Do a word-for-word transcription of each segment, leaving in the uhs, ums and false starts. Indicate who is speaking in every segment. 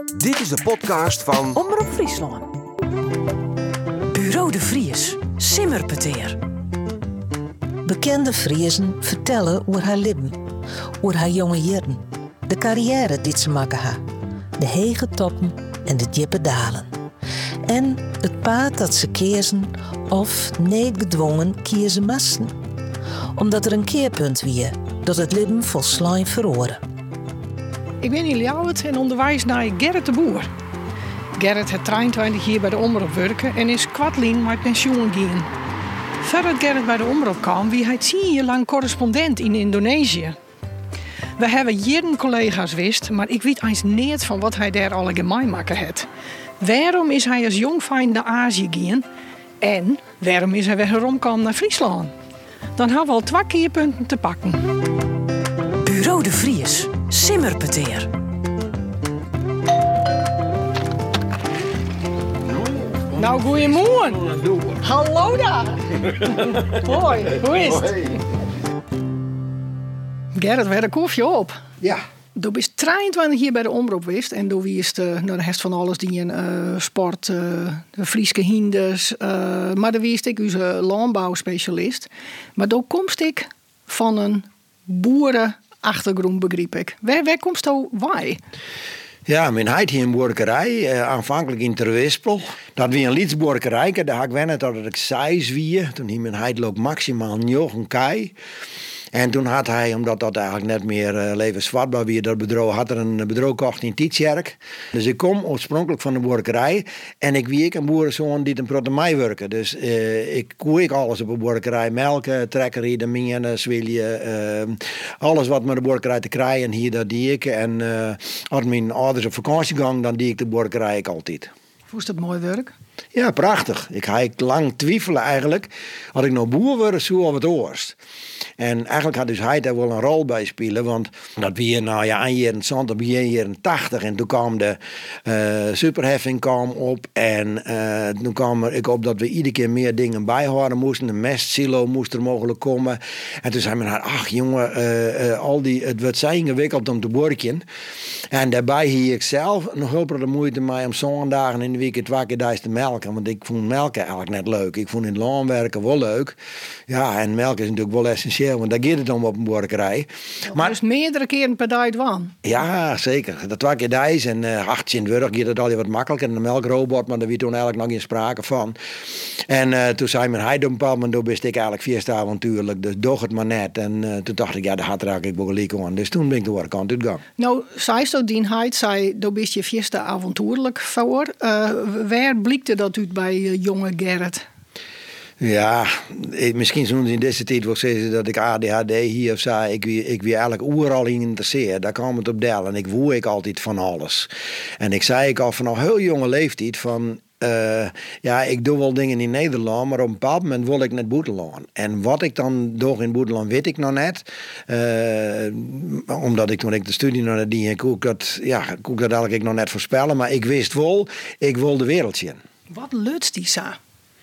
Speaker 1: Dit is de podcast van
Speaker 2: Omroep Friesland. Bureau de Vries, Simmerpeteer.
Speaker 3: Bekende Friezen vertellen over haar leven, over haar jonge jaren, de carrière die ze maken ha, de hege toppen en de diepe dalen. En het paad dat ze kiezen of niet gedwongen kiezen moesten. Omdat er een keerpunt wie dat het leven volslijn verhoorde.
Speaker 4: Ik ben in Ljouwert en onderwijs naar Gerrit de Boer. Gerrit heeft drieëntwintig jaar bij de Omroep werken en is kwartlien met pensioen gegaan. Voordat Gerrit bij de Omroep kwam, wie hij tien jaar lang correspondent in Indonesië. We hebben jaren collega's wist, maar ik weet eens niet van wat hij daar alle gemeen maken heeft. Waarom is hij als jong fijn naar Azië gegaan en waarom is hij weer heromkomen naar Friesland? Dan hebben we al twee keerpunten te pakken.
Speaker 2: Bureau de Vries, Simmerpeteer.
Speaker 4: Nou, goeiemorgen. Hallo daar. Hoi, hoe is het? Gerrit, weer een koffie op.
Speaker 5: Ja.
Speaker 4: Je bent drieëntwintig jaar bij de Omroep geweest en toen wist uh, nou, de rest van alles die in uh, sport, uh, de Frieske hinders, uh, maar dan wist ik onze landbouwspecialist. Maar toen komst ik van een boerenachtergrond, begreep ik. Waar, waar komst je wij?
Speaker 5: Ja, mijn heid hier een boerderij, uh, aanvankelijk in Terwispel. Dat wie een lietsboerderij, daar had ik wennen dat ik zes wie. Toen hier mijn heid loopt maximaal negen kei. En toen had hij, omdat dat eigenlijk net meer uh, levensvatbaar was, dat bedrijf had er een bedrijf gekocht in Tietjerk. Dus ik kom oorspronkelijk van de boerderij en ik wie ik een boerenzoon die een protemmij werken. Dus uh, ik koe ik alles op een boerderij, melken, trekken, de minen, zwilje, uh, alles wat met de boerderij te krijgen hier, dat die ik. En uh, als mijn ouders op vakantie gaan, dan die ik de boerderij ik altijd.
Speaker 4: Vond je dat mooi werk?
Speaker 5: Ja, prachtig. Ik ga lang twijfelen eigenlijk. Had ik nou boer worden, zo of het oorst. En eigenlijk had dus hij daar wel een rol bij spelen. Want dat wie nou ja, een jaar zwantig, een jaar tachtig. En toen kwam de uh, superheffing kwam op. En uh, toen kwam ik op dat we iedere keer meer dingen bijhouden moesten. De mestsilo moest er mogelijk komen. En toen zei men, ach jongen, uh, uh, al die, het wordt zo ingewikkeld om te borken. En daarbij hier ik zelf nog heel veel de moeite mee om zondagen in de week twee keer thuis te melken. Want ik vond melken eigenlijk net leuk. Ik vond in het land werken wel leuk. Ja, en melk is natuurlijk wel essentieel, want daar gaat het om op een boerderij.
Speaker 4: Maar dus meerdere keren per dag van?
Speaker 5: Ja, zeker. Dat twee keer thuis en uh, achttienwintig gaat het al wat makkelijker. En de melkrobot, maar daar was toen eigenlijk nog geen sprake van. En uh, toen zei mijn hij op een bepaald moment, toen wist ik eigenlijk vierste avontuurlijk. Dus doch het maar net. En uh, toen dacht ik, ja, daar had raak ik wel gelijk aan. Dus toen ben ik de andere kant uitgegaan.
Speaker 4: Nou, zei zo die heid, zei, toen wist je vierste avontuurlijk voor. Uh, waar blikte dat uit bij uh, jonge Gerrit?
Speaker 5: Ja, misschien zullen ze in deze tijd wel zeggen dat ik A D H D hier of zo. Ik wie, ik wie eigenlijk overal in geïnteresseerd. Daar kwam het op deel. En ik woe ik altijd van alles. En ik zei ik al vanaf heel jonge leeftijd van... Uh, ja, ik doe wel dingen in Nederland, maar op een bepaald moment wil ik net buitenland. En wat ik dan doe in buitenland, weet ik nog net. Uh, omdat ik toen ik de studie naar die ging, kon ik dat, ja, kon ik dat eigenlijk nog net voorspellen. Maar ik wist wel, ik wil de wereld zien.
Speaker 4: Wat lutst die sa?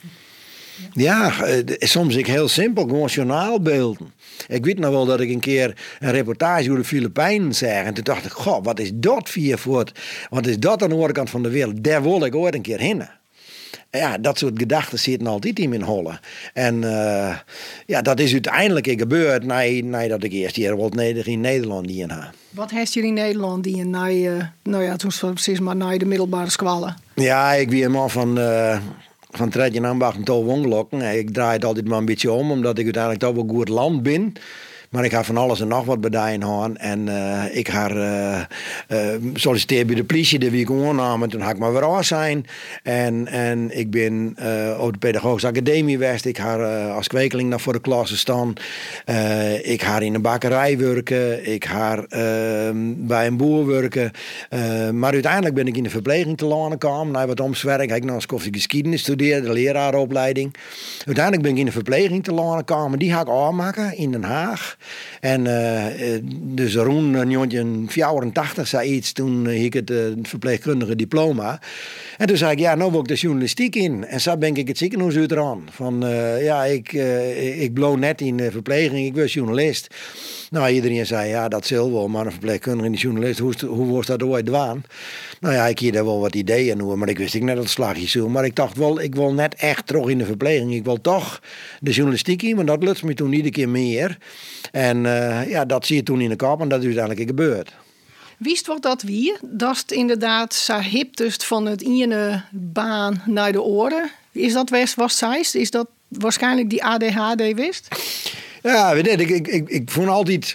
Speaker 5: Ja, soms ik heel simpel, gewoon journaalbeelden. Ik weet nog wel dat ik een keer een reportage over de Filipijnen zag. En toen dacht ik, goh, wat is dat vier voort? Wat is dat aan de andere kant van de wereld? Daar wil ik ooit een keer heen. Ja, dat soort gedachten zitten altijd in mijn hollen. En uh, ja, dat is uiteindelijk gebeurd nadat ik eerst hier wel in Nederland die in had.
Speaker 4: Wat heeft je in Nederland die na, uh, nou ja, toen precies maar na de middelbare school?
Speaker 5: Ja, ik ben een man van... Uh, Van Tredje Ambacht en Tol Wongelokken. Ik draai het altijd maar een beetje om, omdat ik uiteindelijk toch wel goed land ben. Maar ik ga van alles en nog wat bedijen gaan. En uh, ik ga uh, uh, solliciteren bij de politie, de wie ik aannam. En toen ga ik maar weer af zijn. En, en ik ben uh, op de pedagogische academie geweest. Ik ga uh, als kwekeling nog voor de klasse staan. Uh, ik ga in een bakkerij werken. Ik ga uh, bij een boer werken. Uh, maar uiteindelijk ben ik in de verpleging te landen gekomen. Na wat omzwerk heb ik nog eens koffie geschiedenis gestudeerd, de leraaropleiding. Uiteindelijk ben ik in de verpleging te landen gekomen. Die ga ik aanmaken in Den Haag. En uh, dus rond negentien vierentachtig zei iets, toen uh, ik het uh, verpleegkundige diploma. En toen zei ik, ja, nou wil ik de journalistiek in. En zo ben ik het ziekenhuis uit eraan. Van, uh, ja, ik, uh, ik blow net in de verpleging, ik was journalist. Nou, iedereen zei, ja, dat zal wel, maar een verpleegkundige en die journalist, hoe, hoe was dat ooit dwaan? Nou ja, ik hier daar wel wat ideeën over, maar ik wist ik net dat het slagje zo. Maar ik dacht wel, ik wil net echt terug in de verpleging. Ik wil toch de journalistiek in, maar dat lukt me toen iedere keer meer. En uh, ja, dat zie je toen in de kop en dat is uiteindelijk gebeurd.
Speaker 4: Wist wat dat wie? Dat is inderdaad zo hip dus van het ene baan naar de oren. Is dat wist was zijst? Is dat waarschijnlijk die A D H D wist?
Speaker 5: Ja, weet je, ik, ik, ik, ik vond altijd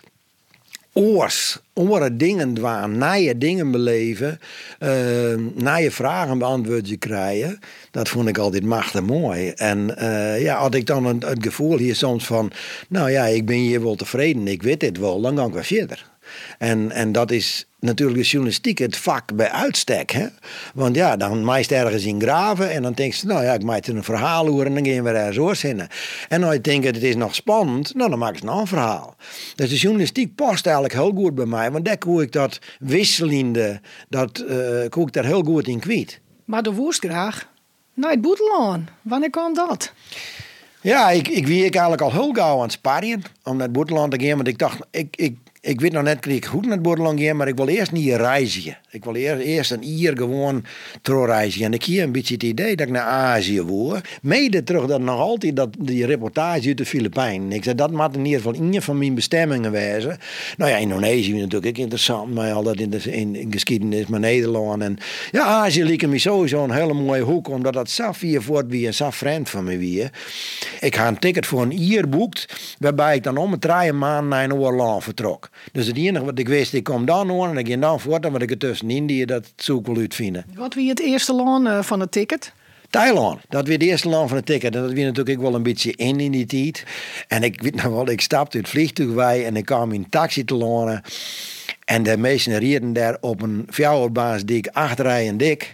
Speaker 5: oors, oren dingen dwaan, nieuwe dingen beleven, uh, nieuwe vragen beantwoord je krijgen. Dat vond ik altijd machtig mooi. En uh, ja, had ik dan een, het gevoel hier soms van, nou ja, ik ben hier wel tevreden, ik weet dit wel, dan ga ik wel verder. En, en dat is natuurlijk de journalistiek het vak bij uitstek. Hè? Want ja, dan maak je ergens in graven en dan denk je, nou ja, ik maak er een verhaal over en dan gaan we er zo zinnen. En als je denkt, het is nog spannend, nou, dan maak je nog een verhaal. Dus de journalistiek past eigenlijk heel goed bij mij, want daar koe ik dat wisselende, dat uh, koe ik daar heel goed in kwijt.
Speaker 4: Maar de woest graag naar het boetelaan. Wanneer kwam dat?
Speaker 5: Ja, ik, ik wie ik eigenlijk al heel gauw aan het sparren om naar het boeteland te gaan, want ik dacht, ik, ik Ik weet nog net dat ik goed naar het boeteland ga, maar ik wil eerst niet reizen. Ik wil eerst, eerst een jaar gewoon terugreizen. En ik hier een beetje het idee dat ik naar Azië wil. Mede terug dat nog altijd dat, die reportage uit de Filipijnen. Ik zei, dat moet in ieder geval een van mijn bestemmingen wezen. Nou ja, Indonesië is natuurlijk ook interessant, maar al dat in de in, in geschiedenis, maar Nederland. En ja, Azië liep me sowieso een hele mooie hoek, omdat dat zo vier voort wie en zo vriend van me wie. Ik had een ticket voor een jaar boekt, waarbij ik dan om het drie maanden naar een oorlog vertrok. Dus het enige wat ik wist, ik kom dan hoor en ik ging dan voort. En wat ik er tussen Indië, dat zoek ik wel uitvinden.
Speaker 4: Wat wie het eerste land uh, van het ticket?
Speaker 5: Thailand, dat weer het eerste land van het ticket. En dat weer natuurlijk wel een beetje in in die tijd. En ik weet nog wel, ik stapte uit het vliegtuig bij en ik kwam in een taxi te landen. En de meesten reden daar op een fjouwerbaas dik, acht rijen dik.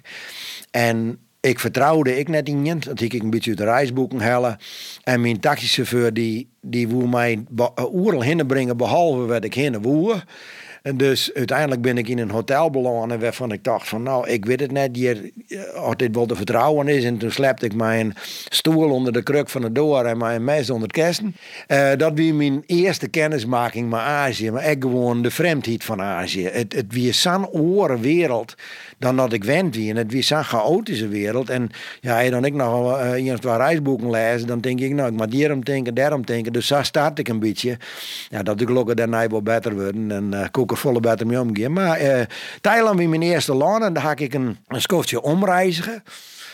Speaker 5: En ik vertrouwde ik net in, dat ik een beetje uit de reisboeken hellen. En mijn taxichauffeur die, die woe mij oerl heen brengen, behalve wat ik heen woe. En dus uiteindelijk ben ik in een hotel beland waarvan ik dacht van nou, ik weet het net hier, of dit wel te vertrouwen is. En toen slepte ik mijn stoel onder de kruk van de deur en mijn mes onder het kesten. Uh, dat was mijn eerste kennismaking met Azië, maar echt gewoon de vreemdheid van Azië. Het, het was zo'n andere wereld dan dat ik wend wie. En het was zo'n chaotische wereld. En ja, en dan ik nog uh, eens twee reisboeken lezen, dan denk ik nou, ik moet hierom denken, daarom denken. Dus zo start ik een beetje. Ja, dat ik gelukkig daarna wel beter worden en uh, koek er volle beter mee omgaan. Maar uh, Thailand was mijn eerste land en daar ga ik een, een skoftje omreizigen.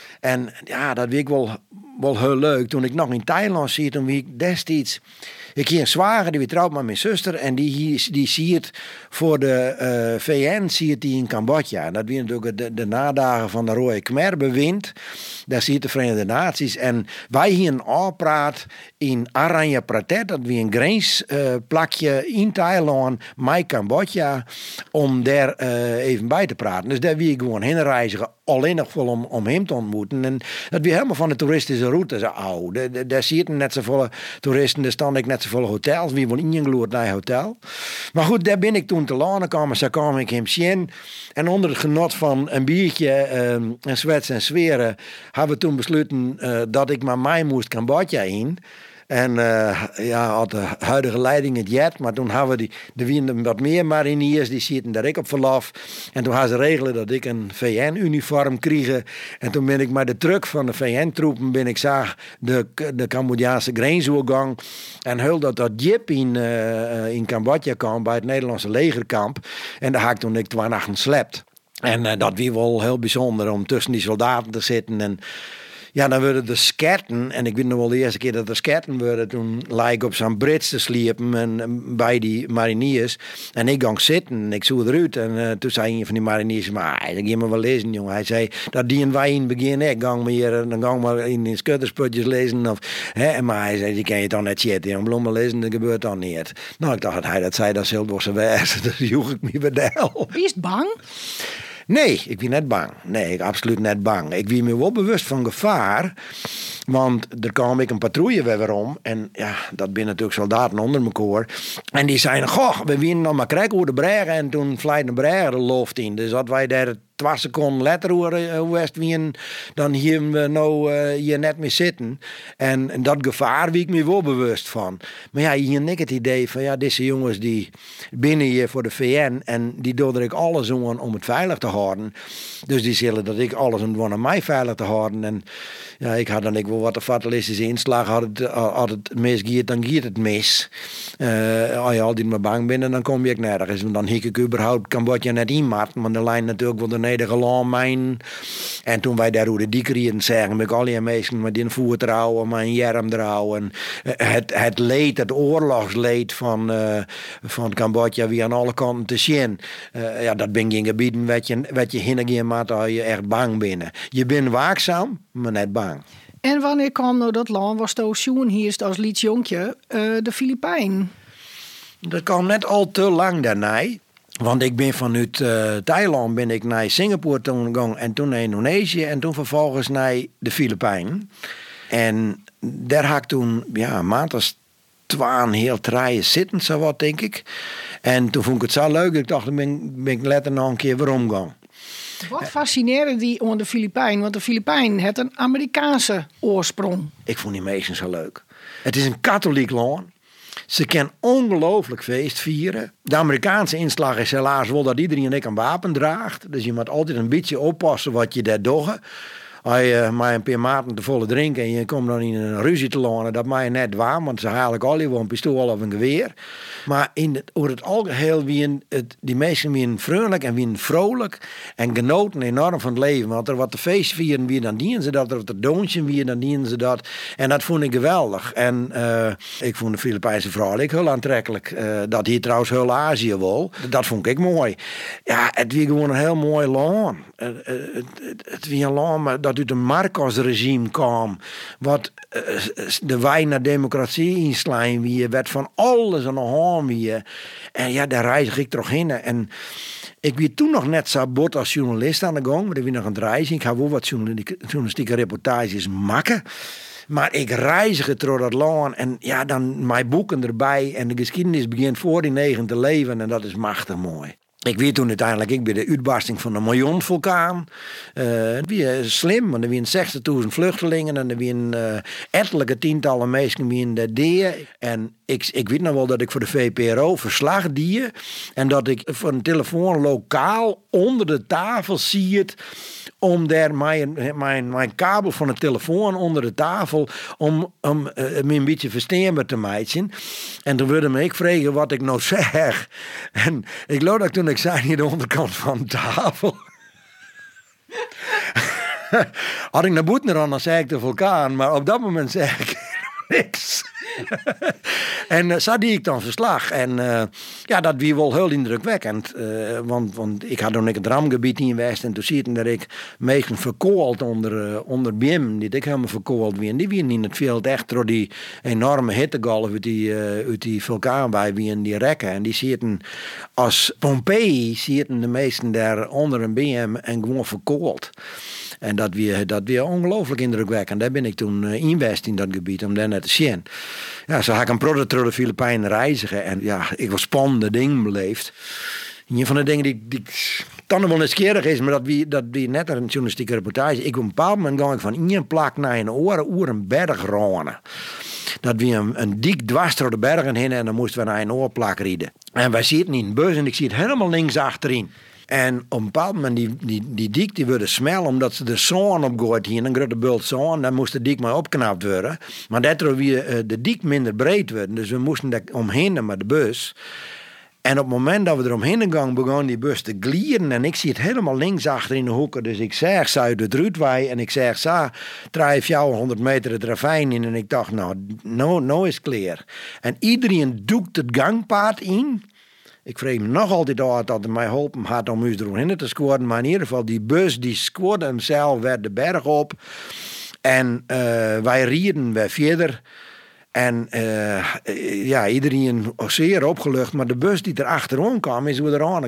Speaker 5: En ja, dat vind ik wel, wel heel leuk. Toen ik nog in Thailand zit, toen wie ik destijds... Ik hier een zwager, die weer trouwt met mijn zuster. En die, die ziet voor de uh, V N ziet die in Cambodja. En dat was natuurlijk de, de nadagen van de Rode Khmer-bewind. Daar ziet de Verenigde Naties. En wij hier een afpraat in Aranya Pratet. Dat was een grensplakje uh, in Thailand met Cambodja. Om daar uh, even bij te praten. Dus daar wie ik gewoon heen reizigen. Alleen nog vol om, om hem te ontmoeten. En dat weer helemaal van de toeristische route. Zo, oh, daar, daar zitten net zoveel toeristen. Daar staan ik net zoveel hotels. Wie wil ingegloerd naar een hotel. Maar goed, daar ben ik toen te landen komen. Zo kwam ik hem zien. En onder het genot van een biertje um, en zwets en zweren. Hebben we toen besloten uh, dat ik maar mij moest Cambodja in. En uh, ja, had de huidige leiding het jet, maar toen hadden we die, de winden wat meer mariniers, die zitten daar ik op verlof. En toen hadden ze regelen dat ik een V N-uniform kreeg. En toen ben ik met de truck van de V N-troepen, ben ik zag de, de Cambodjaanse grensovergang. En heel dat dat jip in, uh, in Cambodja kwam bij het Nederlandse legerkamp. En daar had ik toen ik twee nachten slept. En uh, dat was wel heel bijzonder om tussen die soldaten te zitten en... Ja, dan werden de skerten, en ik weet nog wel de eerste keer dat er skerten werden, toen lag ik op zo'n brits te sliepen en, en bij die mariniers. En ik ging zitten en ik zoek eruit. En uh, toen zei een van die mariniers, maar dat ga je maar wel lezen, jongen. Hij zei, dat die en wij in het begin, ik gang maar hier, dan gang maar in de schuttersputjes lezen. Of, hè, maar hij zei, die kan je toch net zitten, en bloemen lezen, dat gebeurt dan niet. Nou, ik dacht dat hij dat zei, dat Zilbosche wijs, dat joeg ik me bij de hel.
Speaker 4: Wie is bang?
Speaker 5: Nee, ik ben net bang. Nee, ik absoluut net bang. Ik ben me wel bewust van gevaar. Want er kwam ik een patrouille weer om. En ja, dat zijn natuurlijk soldaten onder elkaar. En die zeiden, goh, we winnen nog maar krijgen over de bregen. En toen vlijt de bregen de loft in. Dus dat wij daar twee seconden later hoe west wien, dan hier we nou uh, hier net meer zitten. En, en dat gevaar wie ik me wel bewust van. Maar ja, hier heb ik het idee van ja, deze jongens die binnen hier voor de V N en die doen er ik alles aan om het veilig te houden. Dus die zullen dat ik alles aan doen om mij veilig te houden. En ja, ik had dan ik wel wat de fatalistische inslag had het, had het misgiet, dan giet het mis. Uh, als je altijd maar bang bent, dan kom je ook nergens. Want dan hik ik überhaupt Cambodja net in maat, maar de lijn natuurlijk wel de Nederland mijn. En toen wij daar hoe de diekerien zeggen, met al die mensen met die voet trouwen, mijn jerm trouwen. Het, het leed, het oorlogsleed van, uh, van Cambodja, wie aan alle kanten te zien. Uh, ja, dat ben geen gebieden wat je, wat je heen maat als je echt bang bent. Je bent waakzaam, maar net bang.
Speaker 4: En wanneer kwam nou dat land, was toen Sjoen hier als liet jonkje, uh, de Filipijn?
Speaker 5: Dat kwam net al te lang daarna. Want ik ben vanuit uh, Thailand ben ik naar Singapore toen gegaan en toen naar Indonesië en toen vervolgens naar de Filipijnen. En daar had ik toen, ja, maand als twaalf heel traaien zitten, zo wat denk ik. En toen vond ik het zo leuk, ik dacht, dan ben, ben ik letter nog een keer weer omgaan.
Speaker 4: Wat fascineerde die aan de Filipijn? Want de Filipijn heeft een Amerikaanse oorsprong.
Speaker 5: Ik vond die mensen zo leuk. Het is een katholiek land. Ze kan ongelooflijk feest vieren. De Amerikaanse inslag is helaas wel dat iedereen een wapen draagt. Dus je moet altijd een beetje oppassen wat je daar doet. Als je maar een paar maanden te volle drinken en je komt dan in een ruzie te lonen, dat mag je net waar, want ze halen al een pistool of een geweer. Maar in het, over het algeheel wie het, die mensen wie vriendelijk en wie vrolijk en genoten enorm van het leven. Want er wat te feest vieren wie dan dienen ze dat, er wat te doontje wie dan dienen ze dat. En dat vond ik geweldig. En uh, ik vond de Filipijnse vrouw ik heel aantrekkelijk. Uh, dat hier trouwens heel Azië wel. Dat vond ik mooi. Ja, het was gewoon een heel mooi land. Uh, uh, het, het, het was een land dat uit een Marcos-regime kwam, wat uh, de wij naar democratie inslaan wie werd van alles aan de hand wie. En ja, daar reis ik toch heen. En ik ben toen nog net zo bot als journalist aan de gang, maar ik ben nog aan het reizen. Ik ga wel wat journalistieke reportages maken. Maar ik reizig door dat land en ja, dan mijn boeken erbij en de geschiedenis begint voor die negen te leven en dat is machtig mooi. Ik weet toen uiteindelijk, ik bij de uitbarsting van de Moyon-vulkaan. Uh, het was slim, want er waren zestigduizend vluchtelingen en er waren uh, ettelijke tientallen mensen die in de deden. En ik, ik weet nog wel dat ik voor de V P R O verslag die en dat ik voor een telefoon lokaal onder de tafel zie het om daar mijn, mijn, mijn kabel van de telefoon onder de tafel om, om uh, me een beetje verstaanbaar te maken. En toen wilde me ik vragen wat ik nou zeg. En ik geloof dat ik toen ik zei hier de onderkant van de tafel. Had ik naar boeten aan, dan zei ik de vulkaan, maar op dat moment zei ik niks. En uh, zo die ik dan verslag. En uh, ja, dat was wel heel indrukwekkend. Uh, want, want ik had dan een ramgebied in West en toen zie je dat ik meesten verkoold onder, uh, onder B I M, die ik helemaal verkoold wie. En die waren in het veld echt door die enorme hittegolf uit die, uh, uit die vulkaan bij wie in die rekken. En die zitten als Pompeii zitten de meesten daar onder een B M en gewoon verkoold. En dat weer, dat weer ongelooflijk indrukwekkend. Daar ben ik toen uh, invest in dat gebied om daar net te zien. Ja, zo had ik een product door de Filipijnen reizigen. En ja, ik was spannende dingen beleefd. Een van de dingen die, die dan nog wel nieuwsgierig is, maar dat wie, dat wie net een journalistieke reportage. Ik op een bepaald moment ging ik van één plak naar een oren, oer een berg ronen. Dat we een, een dik dwars door de bergen heen en dan moesten we naar een oorplak rijden. En wij zitten in een bus en ik zie het helemaal links achterin. En op een bepaald moment, die, die, die dik die worden smel, omdat ze de zon opgooit hier, een grote bult zon, dan moest de dik maar opknapt worden. Maar daardoor weer uh, de dik minder breed werden, dus we moesten daar omheen met de bus. En op het moment dat we er omheen gegaan, begon die bus te glieren en ik zie het helemaal links achter in de hoeken. Dus ik zeg, zuid het Ruudwij en ik zeg, zo, drijf jou honderd meter het ravijn in. En ik dacht, nou, nou, nou is het klaar. En iedereen doekt het gangpaad in. Ik vreeg me nog altijd uit dat het mij geholpen had om u eromheen te scoren. Maar in ieder geval, die bus die scoorde hemzelf weer de berg op. En uh, wij rieden weer verder. En uh, ja, iedereen zeer opgelucht. Maar de bus die er achterom kwam, is weer eraan gegaan.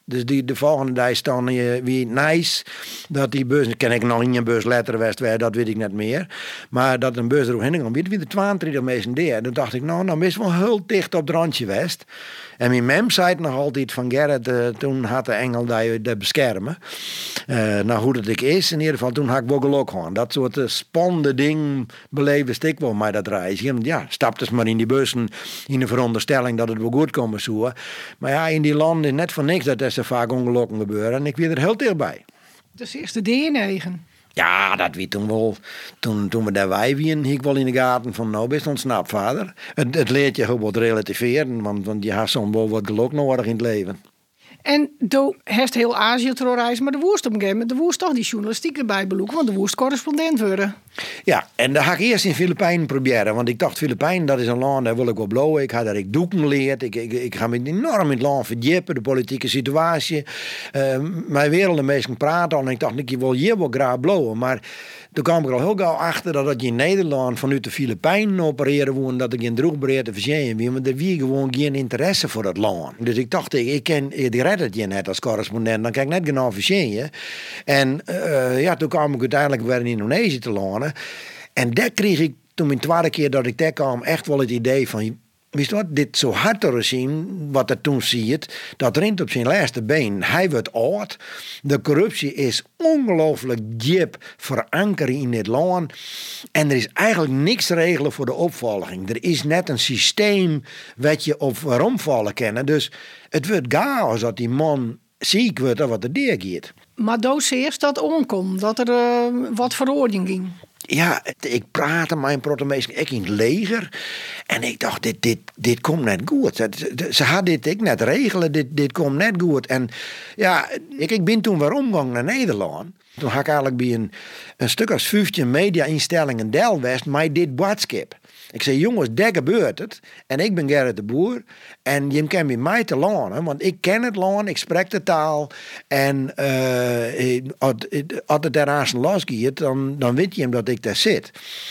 Speaker 5: Dus die, de volgende dag staan uh, wie nice dat die bus, ken ik nog in een bus letter west, dat weet ik net meer. Maar dat een bus er ook heen kwam, wie de tweeëntwintig mensen deed. Toen dacht ik, nou, nou is wel heel dicht op het randje west. En mijn mem zei het nog altijd van Gerrit, uh, toen had de engel dat de beschermen. Uh, nou, hoe dat ik is, in ieder geval, toen had ik wel geluk gehad. Dat soort uh, spannende ding beleefde ik wel met dat reisje. Ja, stapte maar in die bussen in de veronderstelling dat het wel goed komen zou. Maar ja, in die landen is net voor niks dat er zo vaak ongelukken gebeuren. En ik weer er heel dichtbij.
Speaker 4: Dus eerst de D negen.
Speaker 5: Ja, dat weet toen wel. Toen, toen we daar wij wien, ik wel in de gaten van, nou best ontsnapt vader. Het, het leert je gewoon wat relativeren, want, want je hebt soms wel wat geluk nodig in het leven.
Speaker 4: En toen heeft heel Azië terrorreizen, maar de woest op een gegeven moment, de woest toch die journalistiek erbij beloeken, want de woest correspondent worden.
Speaker 5: Ja, en dat ga ik eerst in Filipijnen proberen, want ik dacht Filipijnen, dat is een land, daar wil ik wel blowen. Ik ga daar ik doeken geleerd, ik, ik, ik ga me enorm in het land verdiepen, de politieke situatie. Uh, mijn wereld, de mensen praten al en ik dacht, ik wil hier wel graag blowen, maar toen kwam ik er al heel gauw achter dat je in Nederland vanuit de Filipijnen opereren woon, dat ik in droogbreed te verzien wie, maar er wie gewoon geen interesse voor dat land. Dus ik dacht, ik, ik ken, ik red het je net als correspondent, dan kan ik net genoeg verzien. En uh, ja, toen kwam ik uiteindelijk weer in Indonesië te landen. En daar kreeg ik toen mijn tweede keer dat ik daar kwam echt wel het idee van, wist je wat, dit zo hard te zien, wat er toen ziet, dat rint op zijn laatste been. Hij wordt oud. De corruptie is ongelooflijk diep verankerd in dit land. En er is eigenlijk niks te regelen voor de opvolging. Er is net een systeem wat je op waarom vallen kennen. Dus het wordt chaos dat die man ziek wordt of wat er deurgaat.
Speaker 4: Maar doos eerst dat omkomt, dat er uh, wat veroordeling ging.
Speaker 5: Ja, ik praatte mijn protomeester ik in het leger. En ik dacht, dit, dit, dit komt net goed. Ze, ze had dit ik net regelen, dit, dit komt net goed. En ja, ik, ik ben toen weer omgegaan naar Nederland. Toen had ik eigenlijk bij een, een stuk als vijftien media-instellingen Delwest mij dit boodschap. Ik zei, jongens, daar gebeurt het. En ik ben Gerrit de Boer. En je kan bij mij te landen, want ik ken het land, ik spreek de taal. En uh, als het eraan losgaat, dan, dan weet je hem dat ik daar zit.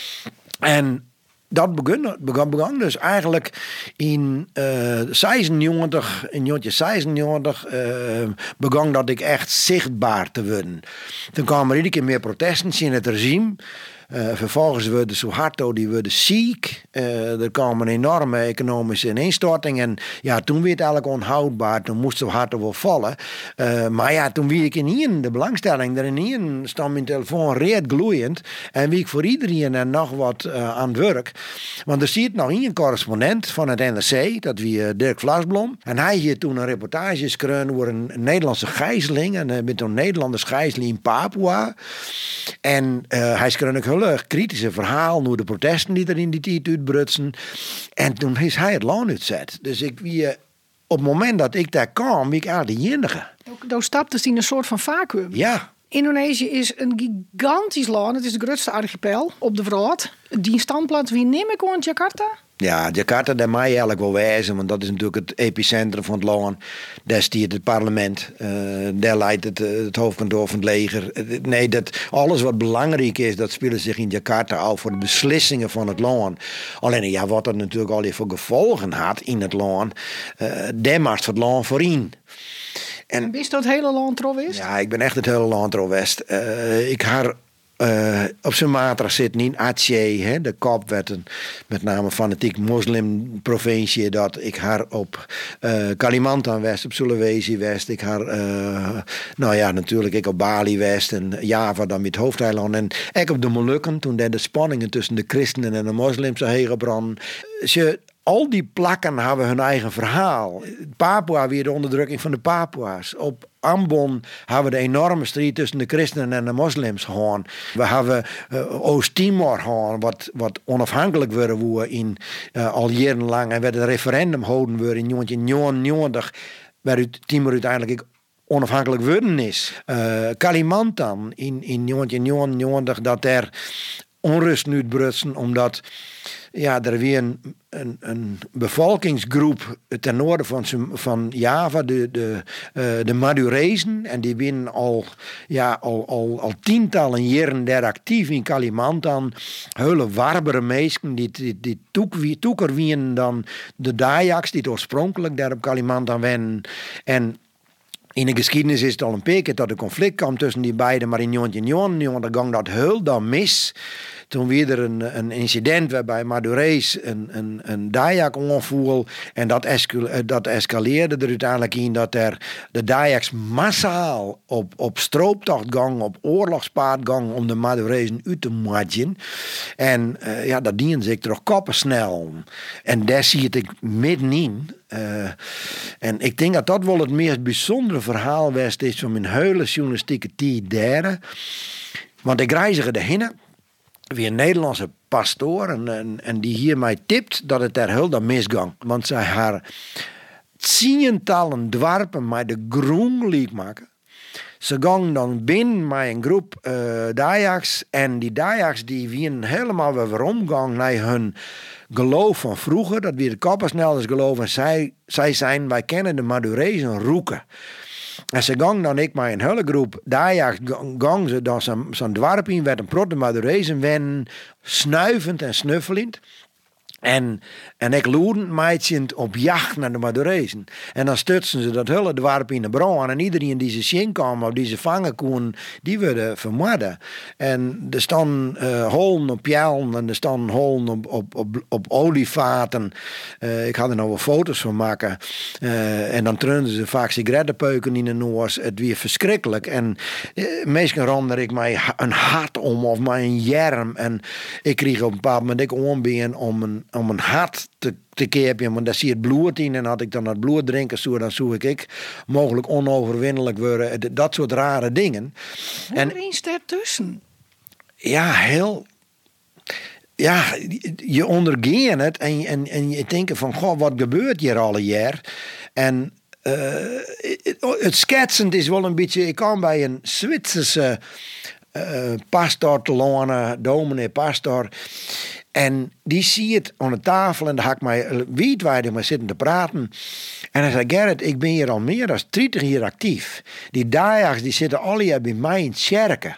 Speaker 5: En dat begon, begon, begon dus eigenlijk in uh, zesennegentig, in negentien zesennegentig uh, begon dat ik echt zichtbaar te worden. Toen kwamen er iedere keer meer protesten in het regime. Uh, vervolgens werden Suharto, die werden ziek. Uh, er kwam een enorme economische ineenstorting. En ja, toen werd het eigenlijk onhoudbaar. Toen moest Suharto wel vallen. Uh, maar ja, toen wie ik in hier de belangstelling. Er in hier stond mijn telefoon reed gloeiend. En wie ik voor iedereen en nog wat uh, aan het werk. Want er zit nog een correspondent van het N R C. Dat wie uh, Dirk Vlasblom. En hij hier toen een reportage geschreven over een Nederlandse gijzeling. En uh, met een Nederlandse gijzeling in Papua. En uh, hij schreef ook heel erg kritische verhaal over de protesten die er in die tijd uitbrutsen. En toen is hij het land uitzet. Dus ik wie, op het moment dat ik daar kwam, wie ik eigenlijk de enige.
Speaker 4: Daar stapte hij in een soort van vacuüm.
Speaker 5: Ja.
Speaker 4: Indonesië is een gigantisch land. Het is de grootste archipel op de wereld. Die standplaats, wie neem ik aan Jakarta?
Speaker 5: Ja, Jakarta, daar mag je eigenlijk wel wijzen, want dat is natuurlijk het epicentrum van het land. Daar stiert het parlement, uh, daar leidt het, uh, het hoofdkantoor van het leger. Uh, nee, dat, alles wat belangrijk is, dat speelt zich in Jakarta al voor de beslissingen van het land. Alleen, ja, wat dat natuurlijk al voor gevolgen had in het land, uh, daar maakt het land voorin.
Speaker 4: En wist dat het hele land trowest?
Speaker 5: Ja, ik ben echt het hele land trowest. Uh, ik had uh, op Sumatra zit in Aceh, hè, de kop werd een met name fanatiek moslimprovincie. Dat ik haar op uh, Kalimantan West, op Sulawesi West. Ik haar, uh, nou ja, natuurlijk ik op Bali West en Java dan met hoofdeiland. En ik op de Molukken, toen de spanningen tussen de christenen en de moslims zo heen gebrand. Je Al die plakken hebben hun eigen verhaal. Papua weer de onderdrukking van de Papua's. Op Ambon hebben we de enorme strijd tussen de christenen en de moslims gehad. We hebben uh, Oost-Timor gehad, wat, wat onafhankelijk werden we in uh, al jarenlang. En werd een referendum gehouden worden in negentien negenennegentig, waar Timor uiteindelijk onafhankelijk worden is. Uh, Kalimantan in, in negentien negenennegentig, dat er onrust nu uitbrutsen, omdat ja, er weer een, een, een bevolkingsgroep ten noorden van, van Java, de, de, uh, de Madurezen, en die winnen al, ja, al, al, al tientallen jaren daar actief in Kalimantan. Hele warmere mensen, die, die, die toek, toeker winnen dan de Dayaks, die oorspronkelijk daar op Kalimantan wennen. En In de geschiedenis is het al een paar keer dat er conflict kwam tussen die beiden, maar in negentien ging dat heel dan mis. Toen weer er een, een incident waarbij Madurees een, een, een Dayak onvoel en dat, escal, dat escaleerde er uiteindelijk in dat er de Dayaks massaal op, op strooptocht gang, op oorlogspaard gang om de Madurezen uit te matchen. En uh, ja, dat dienen zich toch koppen snel. En daar zie ik middenin. Uh, en ik denk dat dat wel het meest bijzondere verhaal was is van mijn hele journalistieke tijd daar. Want ik reizige erheen. Wie een Nederlandse pastoor en, en, en die hier mij tipt dat het er heel dan misgang. Want zij haar tientallen dwarpen mij de groen liek maken. Ze gaan dan binnen met een groep uh, Dayaks en die Dayaks die wien helemaal weer omgang naar hun geloof van vroeger. Dat weer de koppersnelders geloof en zij, zij zijn, wij kennen de Madurezen roeken. En ze gang dan ik met een hele groep Dayaks gang ze dan zo'n zo dwarp in, werd een protte Madurezen wennen, snuivend en snuffelend. En, en ik loerde meidje op jacht naar de Madurezen. En dan stutsen ze dat hele dwarp in de brand. En iedereen die ze zien kwam of die ze vangen kon, die werden vermoorden. En er staan uh, holen op pijlen en er staan holen op, op, op, op olievaten. Uh, ik had er nog wel foto's van maken. Uh, en dan treunden ze vaak sigarettenpeuken in de noors. Het weer verschrikkelijk. En uh, meestal rande ik mij een hart om of mij een jerm. En ik kreeg op een bepaald moment ik ombeen om een om een hart te, te kepen, want daar zie je het bloed in. En had ik dan dat bloed drinken, zo, dan zou ik, ik mogelijk onoverwinnelijk worden. Dat soort rare dingen.
Speaker 4: Hoe en is daartussen?
Speaker 5: Ja, heel... Ja, je ondergeeft het en, en, en je denkt van, goh, wat gebeurt hier alle jaar? En uh, het, het schetsend is wel een beetje... Ik kwam bij een Zwitserse uh, pastor te lonen, dominee pastor... En die zie het aan de tafel en daar had ik mij wijdwijdig maar zitten te praten. En hij zei, Gerrit, ik ben hier al meer dan dertig jaar actief. Die Dayaks die zitten alle jaar bij mij in het kerken.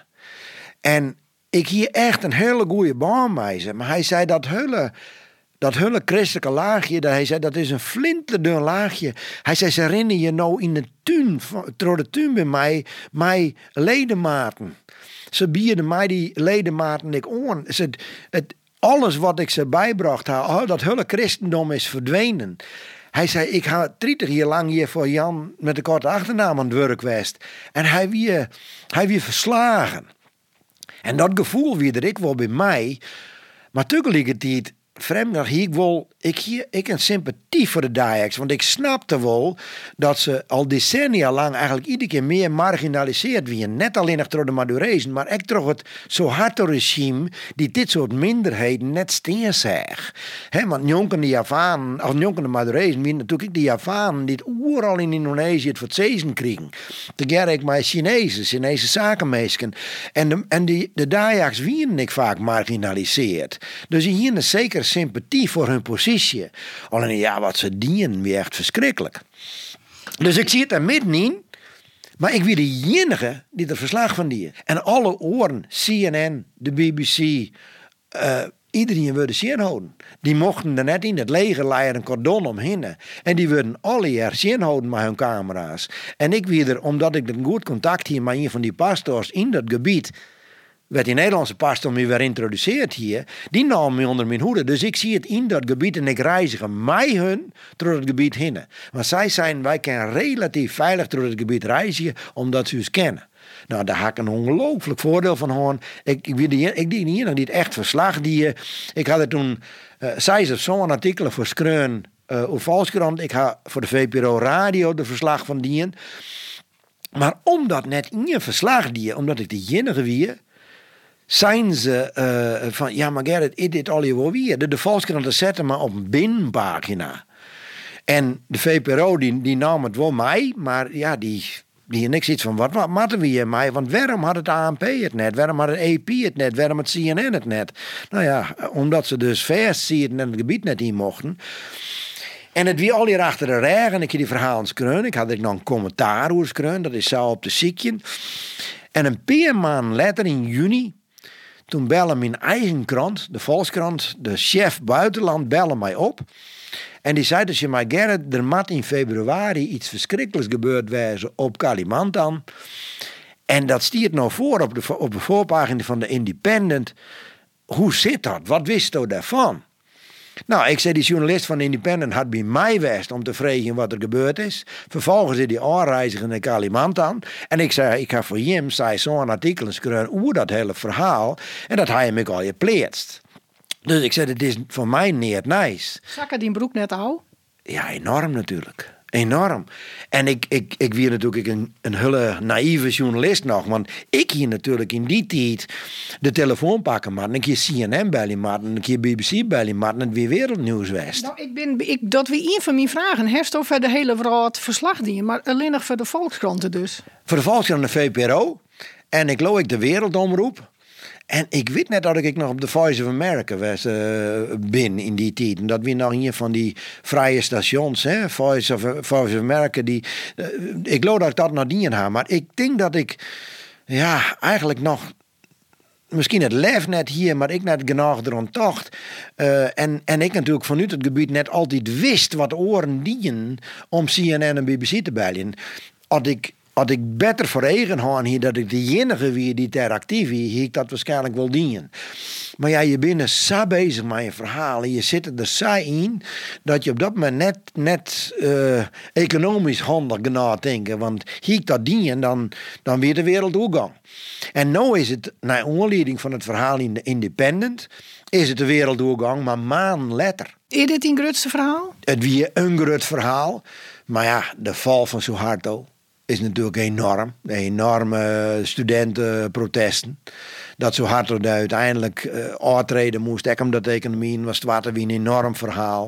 Speaker 5: En ik hier echt een hele goede baan mee ze. Maar hij zei dat hele, dat hele christelijke laagje, dat hij zei dat is een flinterdun laagje. Hij zei, ze herinneren je nou in de tuin, door de tuin bij mij, mij ledematen. Ze bieden mij die ledematen ik aan. Ze, het, Alles wat ik ze bijbracht, dat hele christendom is verdwenen. Hij zei, ik ga dertig jaar lang hier voor Jan met de korte achternaam aan het werk geweest. En hij weer, hij weer verslagen. En dat gevoel weer dat ik wel bij mij. Maar tegelijkertijd, vreemd dat ik wel, ik hier, ik een sympathie voor de Dayaks. Want ik snapte wel dat ze al decennia lang eigenlijk iedere keer meer marginaliseerd werden. Net alleen nog door de Madurezen, maar ook door het Suharto-regime die dit soort minderheden net steen zag. He, want jonken de Javanen, of jonken de Madurezen, wie natuurlijk de Javanen die het overal in Indonesië het voor het zezen kregen. Tegelijk ik met Chinezen, Chinese zakenmeesken. En de, en die, de Dayaks werden ik vaak marginaliseerd. Dus hier is zeker sympathie voor hun positie. Alleen ja, wat ze dienen, weer echt verschrikkelijk. Dus ik zie het er middenin, maar ik ben de enige die er verslag van die. En alle oren, C N N, de B B C, uh, iedereen wilde zien houden. Die mochten er net in het leger leiden een cordon omheen. En die wilden alle jaar zien houden met hun camera's. En ik weer, omdat ik een goed contact hier met een van die pastors in dat gebied, werd die Nederlandse pastor me weer introduceerd hier. Die nam me onder mijn hoede. Dus ik zie het in dat gebied en ik reizige mij hun door het gebied heen. Want zij zijn, wij kunnen relatief veilig door het gebied reizigen, omdat ze ons kennen. Nou, daar had ik een ongelooflijk voordeel van horen. Ik, ik, die, ik die hier nog niet echt verslag. Die, ik had er toen, uh, zij ze zo'n artikelen voor Skreun uh, of Volkskrant. Ik had voor de V P R O Radio de verslag van die. Maar omdat net in je verslag die, omdat ik de enige wie, zijn ze uh, van, ja maar Gerrit, ik dit al je wel weer. De, de Volkskrant zetten maar op een binnenpagina. En de V P R O die, die nam het wel mij, maar ja, die, die had niks iets van, wat, wat matten we hier mij? Want waarom had het A N P het net? Waarom had het A P het net? Waarom had C N N het net? Nou ja, omdat ze dus vers in het gebied net in mochten. En het wie al hier achter de regen, en ik heb die verhalen skreun. Ik had er nog een commentaar over skreun, dat is zo op de ziekje. En een paar maanden later, in juni, toen bellen mijn eigen krant, de Volkskrant, de chef buitenland, bellen mij op. En die zei dus je maar Gerrit, er moet in februari iets verschrikkelijks gebeurd wezen op Kalimantan. En dat stiert nou voor op de, op de voorpagina van de Independent. Hoe zit dat? Wat wist u daarvan? Nou, ik zei, die journalist van de Independent had bij mij geweest om te vragen wat er gebeurd is. Vervolgens is die aanreiziger naar Kalimantan. En ik zei, ik ga voor hem zei zo'n artikel schrijven over dat hele verhaal. En dat hij hem al geplaatst. Dus ik zei, het is voor mij niet nice.
Speaker 4: Zakken die broek net al?
Speaker 5: Ja, enorm natuurlijk. Enorm. En ik, ik, ik weer natuurlijk een, een hele naïeve journalist nog. Want ik hier natuurlijk in die tijd de telefoon pakken maar een keer C N N bellen maar een keer B B C bellen maar het weer wereldnieuws was.
Speaker 4: Nou, ik ben, ik, dat weer een van mijn vragen. Heeft over de hele wereld verslag dienen, maar alleen nog voor de Volkskranten dus.
Speaker 5: Voor de Volkskrant de V P R O. En ik geloof ik de Wereldomroep. En ik weet net dat ik nog op de Voice of America was, uh, ben in die tijd. En dat we nog hier van die vrije stations, hè, Voice of, Voice of America. Die, uh, ik geloof dat ik dat nog niet heb. Maar ik denk dat ik, ja, eigenlijk nog, misschien het lef net hier, maar ik net genoeg erom tocht. Uh, en, en ik natuurlijk vanuit het gebied net altijd wist wat oren dienen om C N N en B B C te bellen. Had ik... Als ik beter voor eigen hand hier dat ik de enige wie die ter actief is, hier ik dat waarschijnlijk wel dienen. Maar ja, je bent zo bezig met je verhalen. Je zit er zo in dat je op dat moment net, net uh, economisch handig na denken. Want hier ik dat dienen, dan, dan weer de wereld opgang. En nu is het, naar aanleiding van het verhaal in de Independent, is het de wereldoorgang, maar maanden later.
Speaker 4: Is dit een grootste verhaal?
Speaker 5: Het weer een groot verhaal. Maar ja, de val van Suharto is natuurlijk enorm. De enorme studentenprotesten. Dat Suharto daar uiteindelijk uh, aantreden moest. Ik omdat de economie was het weer een enorm verhaal.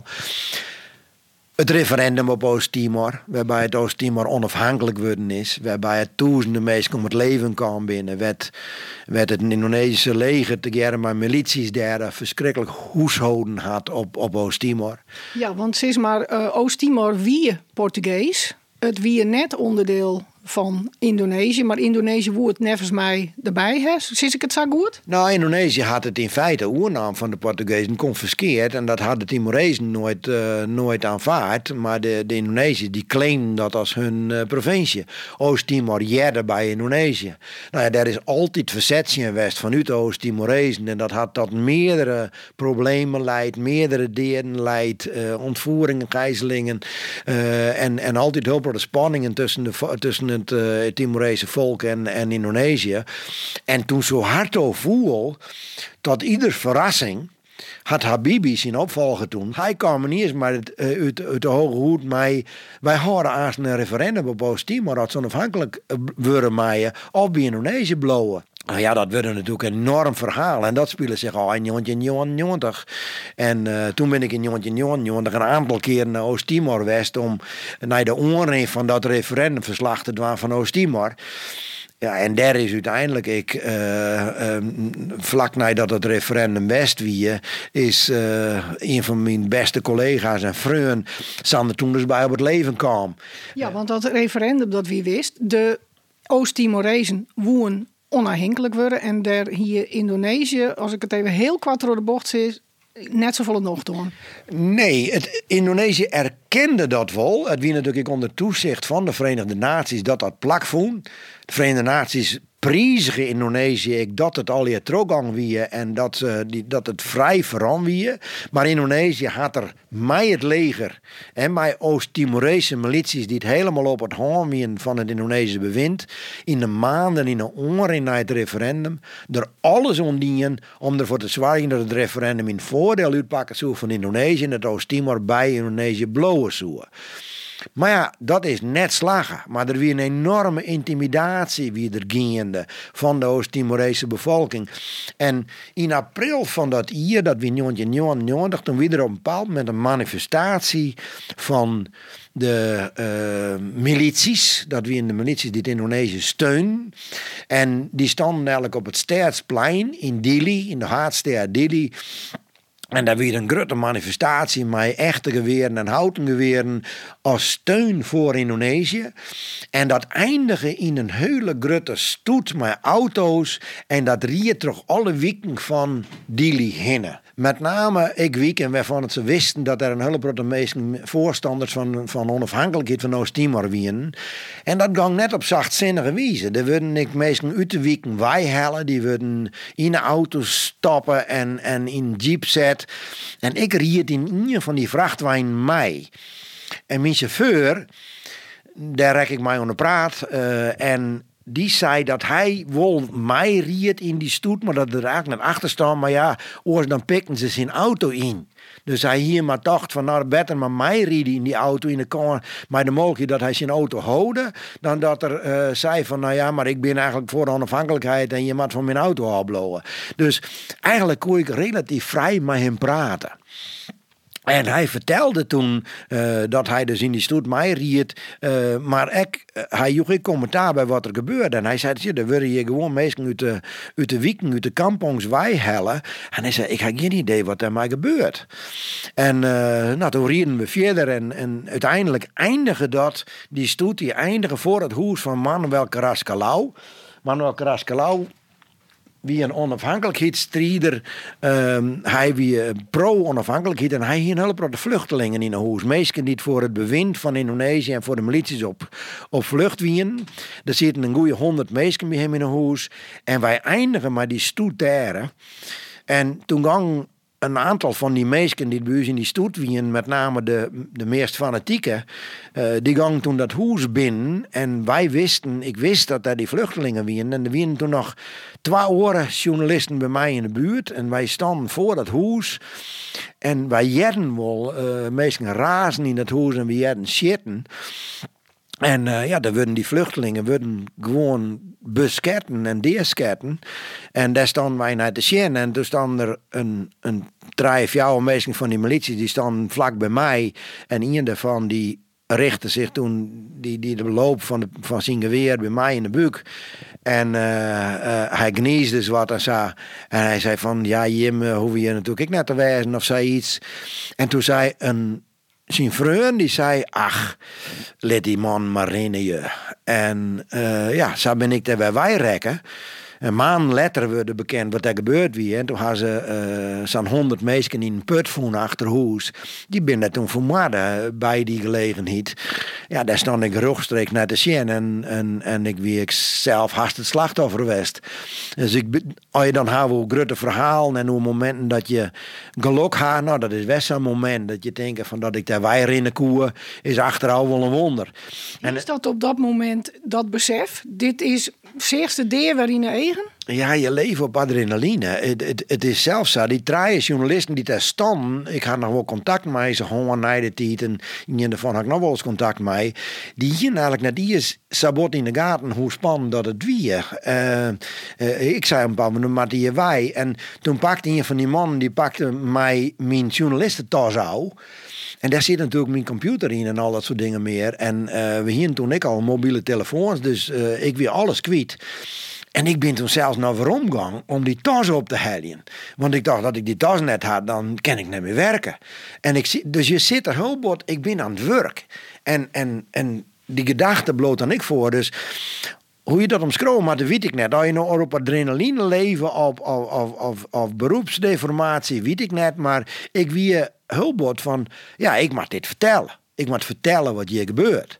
Speaker 5: Het referendum op Oost-Timor, waarbij het Oost-Timor onafhankelijk worden is, waarbij het duizenden mensen om het leven kwam binnen, werd, werd het Indonesische leger tegeer met milities daar verschrikkelijk huishouden had op, op Oost-Timor.
Speaker 4: Ja, want sinds maar uh, Oost-Timor wie Portugees, het wie net onderdeel van Indonesië, maar Indonesië woert nevens mij erbij, hè? Zie ik het zo goed?
Speaker 5: Nou, Indonesië had het in feite oernaam van de Portugezen confiskeerd en dat hadden de Timorezen nooit, uh, nooit aanvaard, maar de, de Indonesiërs die claimden dat als hun uh, provincie. Oost-Timor jerde bij Indonesië. Nou ja, daar is altijd verzet geweest vanuit de Oost-Timorezen en dat had tot meerdere problemen leidt, meerdere delen leidt, uh, ontvoeringen, gijzelingen uh, en, en altijd heel veel spanningen tussen de tussen het uh, Timorese volk en, en Indonesië. En toen Suharto voel, tot ieders verrassing, had Habibie zijn opvolger toen. Hij kwam niet eens maar uit, uh, uit, uit de hoge hoed. Maar wij horen aan een referendum op Oost-Timor dat ze onafhankelijk worden maaien of bij Indonesië blowen. Nou ja, dat werd natuurlijk een enorm verhaal. En dat speelde zich al in negentien negenennegentig. En uh, toen ben ik in negentien negenennegentig een aantal keren naar Oost-Timor geweest om naar de oren van dat referendumverslag te doen van Oost-Timor. Ja, en daar is uiteindelijk, ik, uh, uh, vlak nadat het referendum west wie, is uh, een van mijn beste collega's en vrienden, Sander toen dus bij op het leven kwam.
Speaker 4: Ja, want dat referendum dat wie wist, de Oost-Timorezen woen onafhankelijk worden en daar hier Indonesië, als ik het even heel kwart door de bocht zie, net zo volle nog doen.
Speaker 5: Nee, het Indonesië erkende dat wel. Het wie natuurlijk onder toezicht van de Verenigde Naties dat dat plak vond. De Verenigde Naties prijzigen Indonesië ik dat het al je trogang wie en dat, uh, die, dat het vrij veran wie. Maar Indonesië had er mij het leger en mij Oost-Timorese milities die het helemaal op het handwien van het Indonesische bewind in de maanden in de oren na het referendum er alles ondienen om ervoor te zorgen dat het referendum in voordeel uitpakken zou van Indonesië en dat Oost-Timor bij Indonesië blowen zou. Maar ja, dat is net slagen. Maar er weer een enorme intimidatie wie er gaande van de Oost-Timorese bevolking. En in april van dat jaar, dat we negentien negenennegentig, toen weer er op een bepaald moment een manifestatie van de uh, milities, dat we in de milities die het Indonesië steunen. En die stonden eigenlijk op het Staatsplein in Dili, in de haardstad Dili. En daar weer een grote manifestatie met echte geweren en houten geweren als steun voor Indonesië. En dat eindigde in een hele grote stoet met auto's. En dat riet toch alle weken van Dili heen. Met name ik week waarvan het ze wisten dat er een hele grote meesten voorstanders van, van onafhankelijkheid van Oost-Timor waren. En dat ging net op zachtzinnige wijze. Er werden ik meesten uit de weken wijhellen. Die werden in de auto's stappen en, en in jeep zetten. En ik ried in een van die vrachtwagen mij. En mijn chauffeur, daar rek ik mij onder praat. Uh, en die zei dat hij wel mij ried in die stoet, maar dat er eigenlijk naar achter staan. Maar ja, oors dan pikten ze zijn auto in. Dus hij hier maar dacht van, nou beter maar mij rieden in die auto in de kamer. Maar de mogelijkheid dat hij zijn auto houden, dan dat er uh, zei van, nou ja, maar ik ben eigenlijk voor de onafhankelijkheid en je moet van mijn auto afblowen. Dus eigenlijk kon ik relatief vrij met hem praten. En hij vertelde toen uh, dat hij dus in die stoet mij ried. Uh, maar ik, uh, hij joeg ik commentaar bij wat er gebeurde. En hij zei, ja, dan willen je gewoon mensen uit de, uit de wieken, uit de kampongs wijhellen. En hij zei, ik heb geen idee wat er mij gebeurt. En uh, nou, toen rieden we verder. En, en uiteindelijk eindigde dat, die stoet, die eindigde voor het huis van Manuel Carrascalau. Manuel Carrascalau wie een onafhankelijkheidsstrijder. Um, hij wie pro-onafhankelijkheid. En hij hier een hele grote vluchtelingen in een huis. Mensen die voor het bewind van Indonesië en voor de milities op, op vlucht wien. Er zitten een goede honderd mensen bij hem in een huis. En wij eindigen met die stoet daar. En toen ging een aantal van die mensen die bij ons in die stoet wien, met name de, de meest fanatieke, uh, die gingen toen dat huis binnen. En wij wisten, ik wist dat daar die vluchtelingen wien. En er wien toen nog twee oren journalisten bij mij in de buurt. En wij stonden voor dat huis. En wij jedden wel, uh, mensen razen in dat huis en we jedden shitten. En uh, ja, dan worden die vluchtelingen worden gewoon besketten en deersketten. En daar stonden wij naar te zien. En toen stonden er een, een drie, vier mensen van die militie, die stonden vlak bij mij. En een daarvan die richtte zich toen, die, die de loop van, de, van zijn geweer bij mij in de buik. En uh, uh, hij gniesde dus wat en zei. En hij zei van, ja Jim, uh, hoef je natuurlijk ik net te wijzen of zei iets. En toen zei een zijn vriend, die zei, ach, let die man maar in je. En uh, ja, zo ben ik daar bij wij rekken. Een maand later werd bekend wat er gebeurd was. En toen hadden ze uh, zo'n honderd mensen in een put vonden achter huis. Die ben daar toen vermoord bij die gelegenheid. Ja, daar stond ik rechtstreeks naar te zien. En, en, en ik wie ik zelf haast het slachtoffer geweest. Dus ik, als je dan houdt hoe grote verhalen en hoe momenten dat je geluk had. Nou, dat is best zo'n moment dat je denkt van dat ik daar wij in de koe is achteraf wel een wonder.
Speaker 4: En is dat op dat moment dat besef? Dit is zeerste deer waarin eigen?
Speaker 5: Ja, je leeft op adrenaline. Het, het, het is zelfs zo. Die drie journalisten die daar stonden, ik had nog wel contact met ze, gewoon naar de tijd. En in daarvan had ik nog wel eens contact mee. Die hier eigenlijk net die is sabot in de gaten hoe spannend dat het weer. Uh, uh, ik zei een paar minuten, maar die wij. En toen pakte een van die mannen, die pakte mij mijn journalistentas aan. En daar zit natuurlijk mijn computer in en al dat soort dingen meer. En uh, we hadden toen ik al mobiele telefoons, dus uh, ik weer alles kwijt. En ik ben toen zelfs naar waarom gegaan om die tas op te halen. Want ik dacht dat ik die tas net had, dan kan ik niet meer werken. En ik, dus je zit er heel bot, ik ben aan het werk. En, en, en die gedachte bloot dan ik voor. Dus hoe je dat omschreeuwt, maar dat weet ik net. Dat je nou op adrenaline leven, op, op, op, op, op beroepsdeformatie, weet ik net. Maar ik wie heel bot van, ja, ik mag dit vertellen. Ik mag vertellen wat hier gebeurt.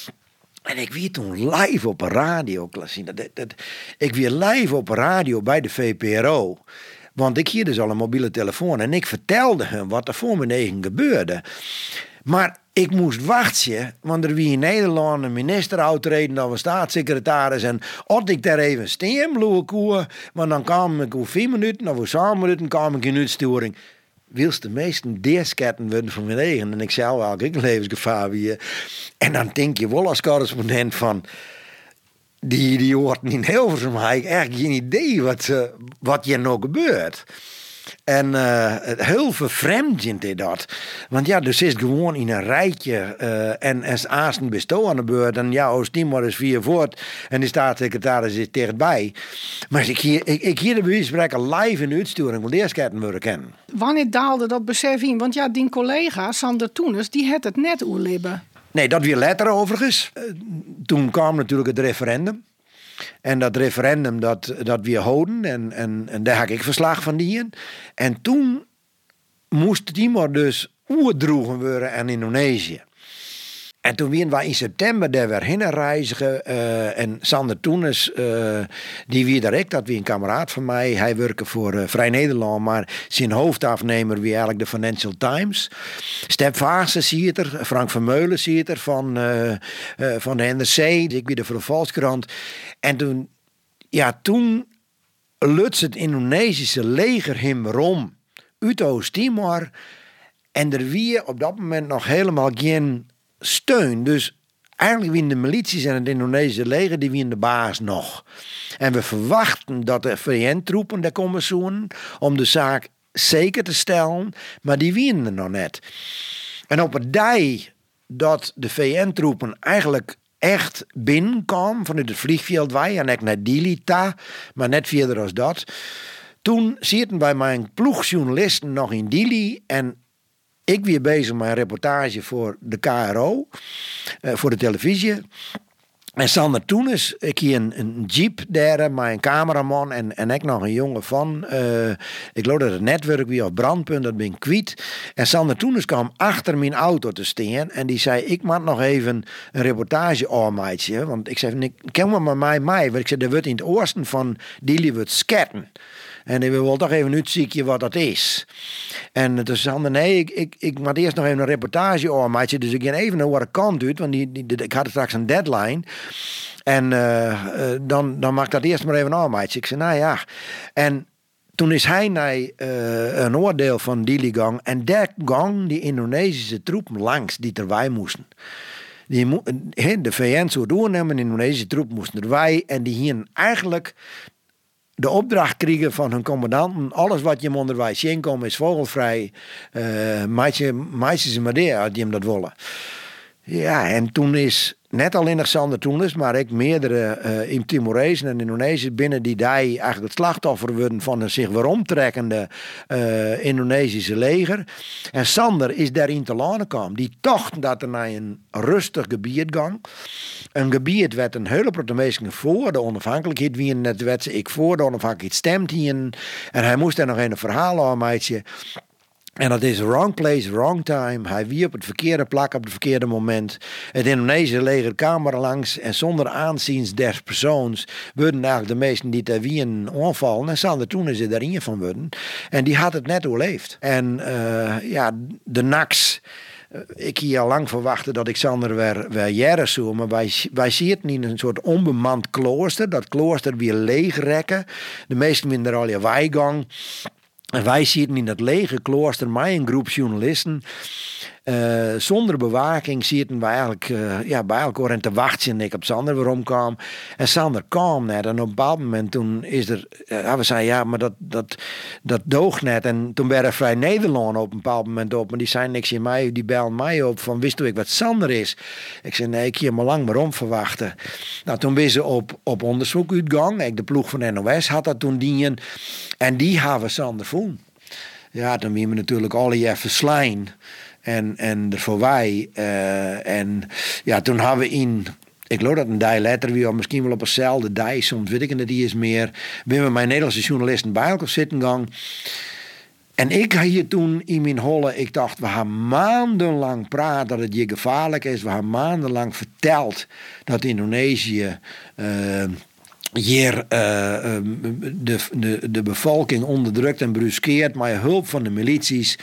Speaker 5: En ik weer toen live op een radio, dat, dat, dat, ik weer live op een radio bij de V P R O. Want ik hier dus al een mobiele telefoon en ik vertelde hem wat er voor mijn eigen gebeurde. Maar ik moest wachten, want er wie in Nederland een minister uitreden, dan was staatssecretaris. En als ik daar even steen bloeien koe, want dan kwam ik over vier minuten, of over zeven minuten kwam ik in uitsturing. Wils de meesten deersketten worden van mijn eigen. En ik zou wel ook levensgevaar weer. En dan denk je wel als correspondent van, die, die hoort niet in Hilversum, maar ik heb eigenlijk geen idee wat, uh, wat hier nou gebeurt. En uh, heel vervreemdend is dat. Want ja, dus is gewoon in een rijtje. Uh, en als Aasten bestoot aan de beurt. En ja, als Timor is vier voort. En de staatssecretaris is dichtbij. Maar ik hier, ik, ik hier de bewijs spreken live in de uitsturing. Want eerst kan worden kennen.
Speaker 4: Wanneer daalde dat besef in? Want ja, die collega Sander Toeners, die had het net oerlibben.
Speaker 5: Nee, dat weer later overigens. Uh, toen kwam natuurlijk het referendum. En dat referendum, dat, dat weer houden. En, en, en daar had ik verslag van die in. En toen moest Timor dus oerdroegen worden aan Indonesië. En toen waren wij in september daar weer heen reizigen. Uh, en Sander Toeners, uh, die wie direct, dat wie een kameraad van mij. Hij werkte voor uh, Vrij Nederland, maar zijn hoofdafnemer wie eigenlijk de Financial Times. Step Vaassen ziet er, Frank Vermeulen ziet er van, uh, uh, van de N R C. Ik weer voor de Volkskrant. En toen, ja, toen lutst het Indonesische leger hem rom uit Oost-Timor. En er wie op dat moment nog helemaal geen steun. Dus eigenlijk wie de milities en het Indonesische leger, die wie de baas nog. En we verwachten dat de V N-troepen daar komen zoen om de zaak zeker te stellen, maar die winnen er nog net. En op het dag dat de V N-troepen eigenlijk echt binnenkwam vanuit het vliegveld wij en ik naar Dili ta, maar net verder als dat. Toen zitten bij mijn ploegjournalisten nog in Dili en ik weer bezig met een reportage voor de K R O, uh, voor de televisie. En Sander Toeners, ik hier een, een jeep daar, met een cameraman en, en ik nog een jongen van. Uh, ik geloof dat het netwerk weer op brandpunt, dat ben ik kwijt. En Sander Toeners kwam achter mijn auto te staan en die zei, ik maak nog even een reportage aanmaatje. Want ik zei, ik ken maar met mij mee. Want ik zei, er wordt in het oosten van Dili wordt sketten. En ik wil toch even uitzieken wat dat is. En toen zei Sander, nee, ik, ik, ik maak eerst nog even een reportage aanmaatje. Dus ik ga even naar waar ik kant uit, want die, die, die, ik had straks een deadline. En uh, uh, dan, dan mag ik dat eerst maar even aanmaatje. Ik zei, nou ja. En toen is hij naar uh, een oordeel van Dili gang. En daar gang die Indonesische troepen langs die erbij moesten. Die mo- de V N zou doornemen, de Indonesische troepen moesten erbij. En die hier eigenlijk de opdracht kregen van hun commandanten. Alles wat je onderwijs zien komt is vogelvrij. Uh, Maatje ze maar daar, die hem dat willen. Ja, en toen is net alleen nog Sander Toeners, maar ik meerdere uh, in Timorezen en Indonesië binnen die daar eigenlijk het slachtoffer worden van een zich weeromtrekkende uh, Indonesische leger. En Sander is daarin te landen kwam. Die tocht dat er naar een rustig gebied gang. Een gebied werd een hele protemeesken voor de onafhankelijkheid. Wie net werd ik voor de onafhankelijkheid stemt hier. En hij moest daar nog een verhaal aan meidje. En dat is wrong place, wrong time. Hij wie op het verkeerde plek op het verkeerde moment. Het Indonesische leger kwam er langs. En zonder aanziens des persoons werden eigenlijk de meesten die daar wie een aanvallen. En Sander toen is er daarin van worden. En die had het net overleefd. En uh, ja, de N A C's. Ik hier al lang verwachten dat ik Sander weer, weer jaren zou. Maar wij, wij zien het in een soort onbemand klooster. Dat klooster weer leegrekken. De meesten vinden er al je weigang. En wij zitten in dat lege klooster met een groep journalisten. Uh, zonder bewaking zitten wij eigenlijk, uh, ja, bij elkaar en te wachten. En ik op Sander weer omkwam. En Sander kwam net. En op een bepaald moment toen is er... Uh, we zeiden, ja, maar dat, dat, dat doogt net. En toen werden Vrij Nederland op een bepaald moment op. Maar die zei niks in mij. Die belden mij op van, wist u ik wat Sander is? Ik zei, nee, ik hier maar lang maar om verwachten. Nou, toen ben ze op, op onderzoek uitgang. Ik, de ploeg van N O S had dat toen dienen. En die hebben Sander voelen. Ja, toen wien we natuurlijk alle jaar verslaan. En, en er voor wij. Uh, en ja, toen hebben we in... Ik geloof dat een dag later weer, misschien wel op eenzelfde dag, soms weet ik het niet eens meer. Ben we mijn Nederlandse journalisten bij elkaar zitten gang. En ik had hier toen in mijn holle, ik dacht, we gaan maandenlang praten dat het hier gevaarlijk is. We gaan maandenlang verteld dat Indonesië... Uh, hier uh, de, de, de bevolking onderdrukt en bruskeert met hulp van de milities.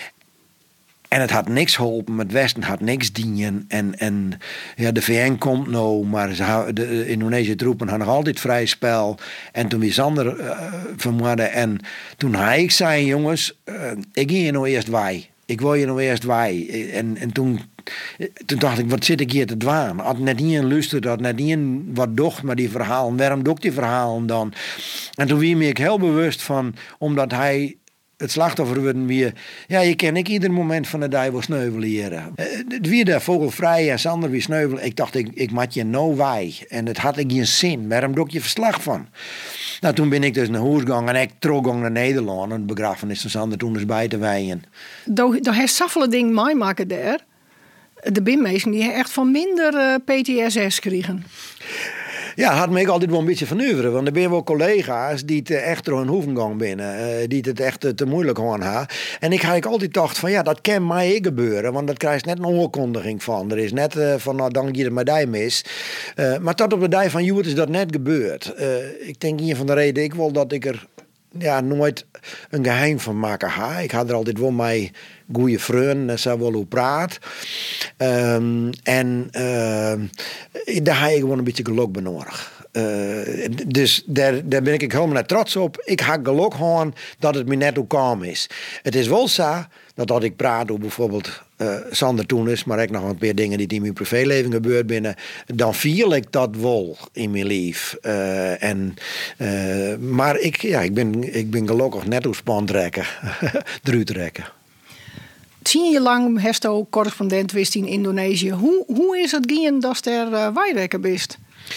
Speaker 5: En het had niks geholpen, het Westen had niks dienen. En, en ja, de V N komt nou, maar ze, de Indonesische troepen hadden nog altijd vrij spel. En toen weer Sander uh, vermoorden. En toen hij ik zei, jongens, uh, ik ga hier nou eerst wij. Ik wil hier nou eerst wij. En, en toen... Toen dacht ik, wat zit ik hier te dwaan? Had net niet een luisterd, had net niet een wat docht maar die verhalen. Waarom doe ik die verhalen dan? En toen wie me ik heel bewust van, omdat hij het slachtoffer worden weer... Ja, je kan ik ieder moment van de dag wel sneuvelen. Uh, het weer de vogelvrij en Sander weer sneuvelen. Ik dacht, ik, ik maak je no wij. En het had ik geen zin. Waarom doe ik je verslag van? Nou, toen ben ik dus naar huis gegaan en ik teruggegaan naar Nederland. En de begrafenis van Sander toen dus bij te wijden.
Speaker 4: Daar heeft zoveel dingen meemaken daar. De binmeesten die echt van minder uh, P T S S kregen.
Speaker 5: Ja, had me ik altijd wel een beetje vernuiveren. Want er zijn wel collega's die het echt door hun hoeven gaan binnen. Uh, die het echt uh, te moeilijk gaan hebben. En ik had altijd dacht van ja, dat kan mij gebeuren. Want dat krijg je net een oorkondiging van. Er is net uh, van nou, dan je het met die mis. Uh, maar tot op de dag van joh, is dat net gebeurd. Uh, ik denk een van de reden ik wil dat ik er ja, nooit een geheim van maken ga. Ik had er altijd wel mee goede vrienden, ze wel hoe praat. Um, en uh, daar heb ik gewoon een beetje geluk bij nodig. Uh, dus daar, daar ben ik helemaal net trots op. Ik ga geluk gewoon dat het me net hoe kalm is. Het is wel zo dat als ik praat over bijvoorbeeld uh, Sander toen is, maar ook nog een paar dingen die in mijn privéleven gebeurd binnen, dan viel ik dat wel in mijn lief. Uh, en, uh, maar ik, ja, ik, ben, ik ben gelukkig net hoe spantrekken, eruit rekken.
Speaker 4: Tien jaar lang heeft u correspondent geweest in Indonesië. Hoe, hoe is het gaan dat je er uh, wijrekker bent?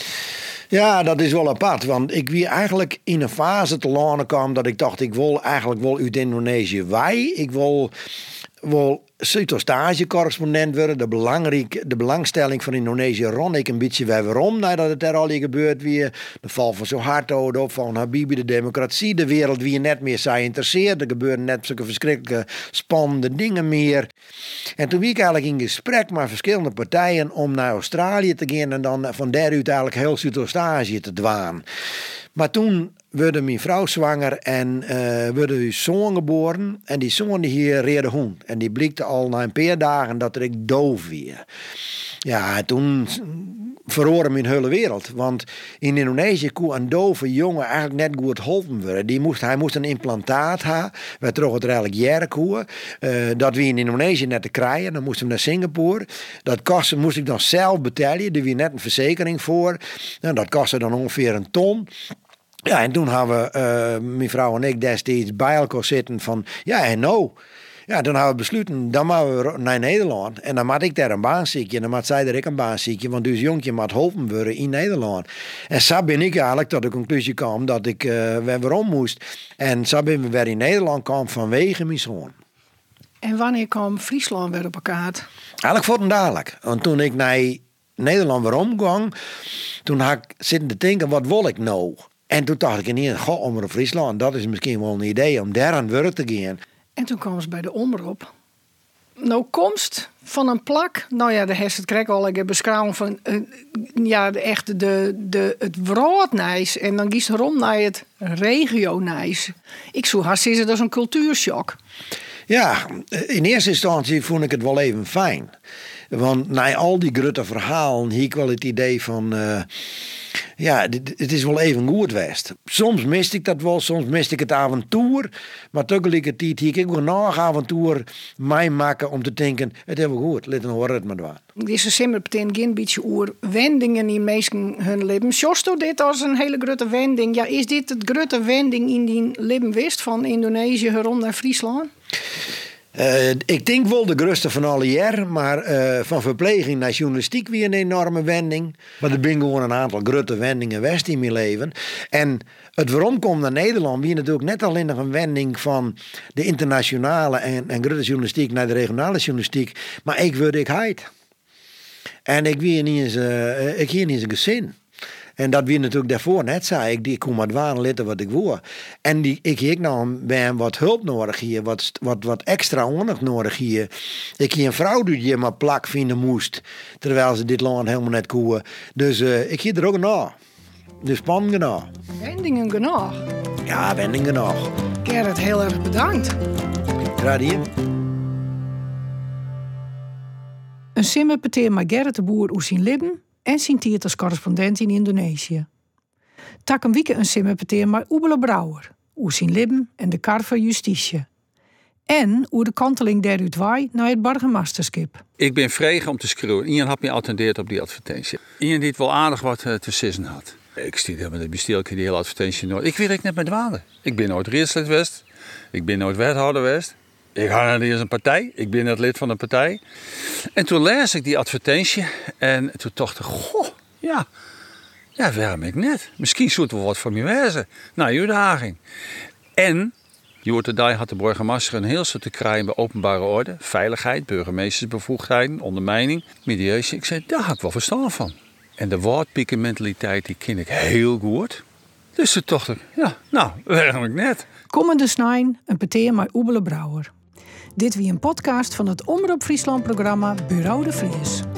Speaker 5: Ja, dat is wel apart. Want ik weer eigenlijk in een fase te landen kwam dat ik dacht, ik wil eigenlijk wel uit Indonesië wij. Ik wil wel Zuidoost-Azië-correspondent worden. De, belangrijk, de belangstelling van Indonesië rond ik een beetje weer waarom nadat het er al hier gebeurt weer. De val van Suharto, de opval van Habibie, de democratie, de wereld wie je net meer zij interesseert. Er gebeuren net zulke verschrikkelijke spannende dingen meer. En toen was ik eigenlijk in gesprek met verschillende partijen om naar Australië te gaan en dan van daaruit eigenlijk heel Zuidoost-Azië te dwaan. Maar toen werd mijn vrouw zwanger en uh, werd hun zoon geboren. En die zoon die hier reerde hond. En die blikte al na een paar dagen dat er ik doof weer. Ja, toen verloor mijn hele wereld. Want in Indonesië kon een dove jongen eigenlijk net goed geholpen worden. Die moest, hij moest een implantaat hebben. We trokken het er eigenlijk jaren koe. Uh, dat we in Indonesië net te krijgen. Dan moesten we naar Singapore. Dat kostte, moest ik dan zelf betalen. Er was net een verzekering voor. Nou, dat kostte dan ongeveer een ton. Ja, en toen hebben we, uh, mijn vrouw en ik destijds bij elkaar zitten van, ja en nou. Ja, toen hebben we besloten, dan moeten we naar Nederland. En dan moet ik daar een baan zieken. En dan moet zij er ook een baan zieken. Want dus jongetje moet geholpen worden in Nederland. En zo ben ik eigenlijk tot de conclusie kwam dat ik uh, weer waarom moest. En zo ben we weer in Nederland kwam vanwege mijn zoon.
Speaker 4: En wanneer kwam Friesland weer op elkaar?
Speaker 5: Eigenlijk voor een dadelijk. Want toen ik naar Nederland weer omging, toen had ik zitten te denken, wat wil ik nou? En toen dacht ik ineens, goh, Omroep Friesland, dat is misschien wel een idee om daar aan het werk te gaan.
Speaker 4: En toen kwam ze bij de omroep. Nou, komst van een plak. Nou ja, de heeft het krek al een beschouwing van uh, ja, de, echt de, de, het broodnijs. En dan kiest erom naar het regio-nijs. Ik zou haast zeggen, dat is een cultuurshock.
Speaker 5: Ja, in eerste instantie vond ik het wel even fijn. Want na al die grote verhalen hier ik wel het idee van, uh, ja, het is wel even goed geweest. Soms miste ik dat wel, soms miste ik het avontuur. Maar tegelijkertijd hier ik wel nog avontuur mij maken om te denken, het is wel goed, laten we horen het maar doen.
Speaker 4: Deze simmer betekent geen beetje oer wendingen in mensen hun leven. Sjost u dit als een hele grote wending? Ja, is dit het grote wending in die leven wist van Indonesië rond naar Friesland?
Speaker 5: Uh, ik denk wel de grootste van alle jaren, maar uh, van verpleging naar journalistiek weer een enorme wending. Maar er zijn gewoon een aantal grote wendingen west in mijn leven. En het waarom komt naar Nederland, wie natuurlijk net alleen nog een wending van de internationale en, en grote journalistiek naar de regionale journalistiek. Maar ik word ik heid. En ik weer niet eens, uh, ik hier niet eens een gezin. En dat wie natuurlijk daarvoor net zei, ik, ik kom maar dwaan litten wat ik wil. En die, ik heb nou ben wat hulp nodig hier, wat, wat, wat extra aandacht nodig hier. Ik heb een vrouw die je maar plak vinden moest, terwijl ze dit land helemaal net koeien. Dus uh, ik heb er ook naar. Dus span genoeg.
Speaker 4: Wendingen genoeg.
Speaker 5: Ja, wendingen genoeg.
Speaker 4: Gerrit, heel erg bedankt.
Speaker 5: Graag hier.
Speaker 4: Een simmer peteer maar Gerrit de Boer oer zijn libben en zijn tiert als correspondent in Indonesië. Tak een weekend een simmer peteer maar Oebele Brouwer, oer zijn libben en de kar van justitie. En oer de kanteling daaruit waai naar het burgermasterschap.
Speaker 6: Ik ben vregen om te schreeuwen. Iemand had me attendeerd op die advertentie. Iemand die het wel aardig wat uh, te sissen had. Ik stiet helemaal de bestielke die hele advertentie nooit. Ik weet ik net met dwalen. Ik ben nooit Rieslid West. Ik ben nooit wethouder geweest. Ik ga niet eens een partij. Ik ben net lid van een partij. En toen lees ik die advertentie. En toen dacht ik, goh, ja, ja, waarom ik net? Misschien zou het wel wat voor mij wezen. Nou, uitdaging. En Joert de Dij had de burgemeester een heel soort te krijgen bij openbare orde, veiligheid, burgemeestersbevoegdheden, ondermijning, mediatie. Ik zei, daar had ik wel verstand van. En de woordpiekenmentaliteit, die ken ik heel goed. Dus toen dacht ik, ja, nou, waarom ik net?
Speaker 4: Komende snijn, een peteer met Oebele Brouwer. Dit wie een podcast van het Omroep Friesland programma Bureau de Vries.